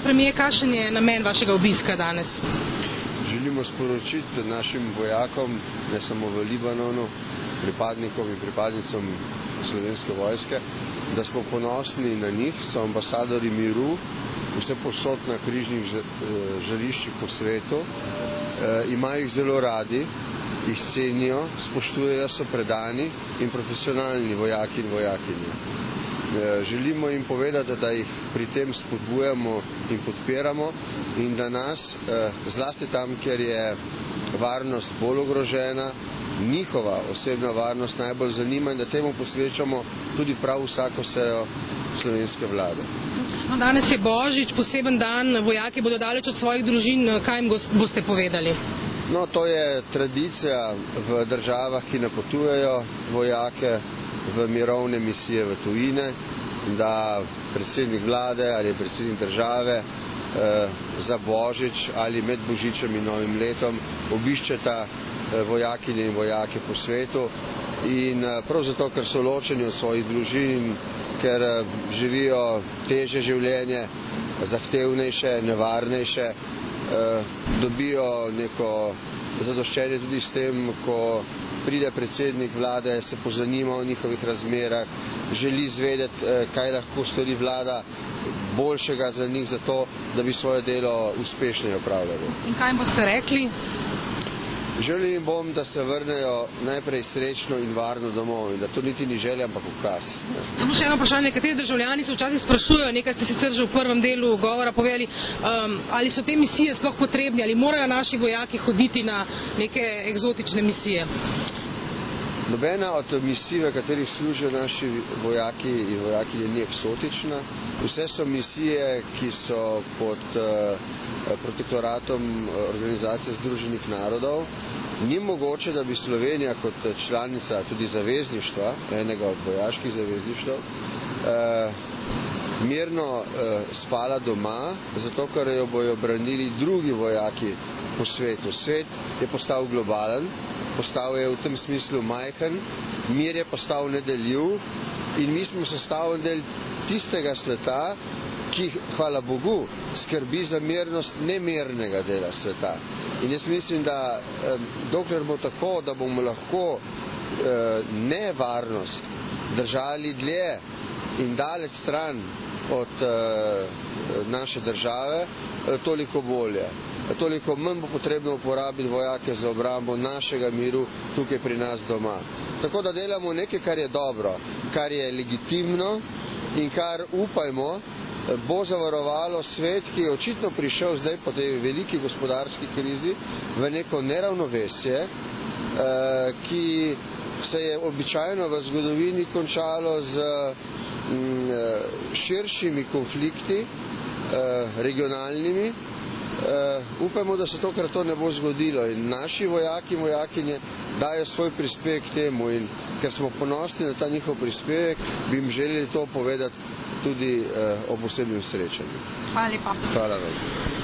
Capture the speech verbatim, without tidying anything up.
premier, kakšen je namen vašega obiska danes? Želimo sporočiti našim vojakom, ne samo v Libanonu, pripadnikom in pripadnicam Slovenske vojske, da smo ponosni na njih, so ambasadori miru, vse posod na križnih žariščih po svetu, imajo jih zelo radi, jih cenijo, spoštujejo, so predani in profesionalni vojaki in vojakinje. Želimo jim povedati, da jih pri tem spodbujamo in podpiramo in da nas, zlasti tam, kjer je varnost bolj ogrožena, njihova osebna varnost najbolj zanima in da temu posvečamo tudi prav vsako sejo slovenske vlade. No, danes je Božič, poseben dan, vojaki bodo daleč od svojih družin, kaj jim boste povedali? No, to je tradicija v državah, ki napotujejo vojake v mirovne misije v tujine, da predsednik vlade ali predsednik države eh, za Božič ali med Božičem in Novim letom obiščeta eh, vojakinje in vojake po svetu in eh, prav zato, ker so ločeni od svojih družin, ker eh, živijo težje življenje, zahtevnejše, nevarnejše, eh, dobijo neko zadoščenje tudi s tem, ko pride predsednik vlade, se pozanima o njihovih razmerah, želi izvedeti, kaj lahko stori vlada boljšega za njih, zato da bi svoje delo uspešneje opravljali. In kaj jim boste rekli? Želim jim bom, da se vrnejo najprej srečno in varno domov in da to niti ni želja, ampak ukaz. Samo še eno vprašanje, nekateri državljani se včasih sprašujejo, nekaj ste sicer že v prvem delu govora povedali, um, ali so te misije sploh potrebne, ali morajo naši vojaki hoditi na neke eksotične misije? Nobena od misij, v katerih služijo naši vojaki in vojakinje, ni eksotična. Vse so misije, ki so pod uh, protektoratom Organizacije združenih narodov. Ni mogoče, da bi Slovenija kot članica tudi zavezništva, enega od vojaških zavezništv, uh, mirno uh, spala doma, zato ker jo bojo branili drugi vojaki po svetu. Svet je postal globalen, postal je v tem smislu majhen, mir je postal nedeljiv in mi smo sestavni del tistega sveta, ki, hvala Bogu, skrbi za mirnost nemirnega dela sveta. In jaz mislim, da dokler bo tako, da bomo lahko nevarnost držali dlje in daleč stran od naše države, toliko bolje. Toliko manj bo potrebno uporabiti vojake za obrambo našega miru tukaj pri nas doma. Tako da delamo nekaj, kar je dobro, kar je legitimno in kar, upajmo, bo zavarovalo svet, ki je očitno prišel zdaj po tej veliki gospodarski krizi v neko neravnovesje, ki se je običajno v zgodovini končalo z širšimi konflikti, regionalnimi. Uh, upamo, da se tokrat to ne bo zgodilo in naši vojaki in vojakinje dajo svoj prispevek k temu in ker smo ponosni na ta njihov prispevek, bi jim želeli to povedati tudi uh, ob osebnem srečanju. Hvala lepa. Hvala vam.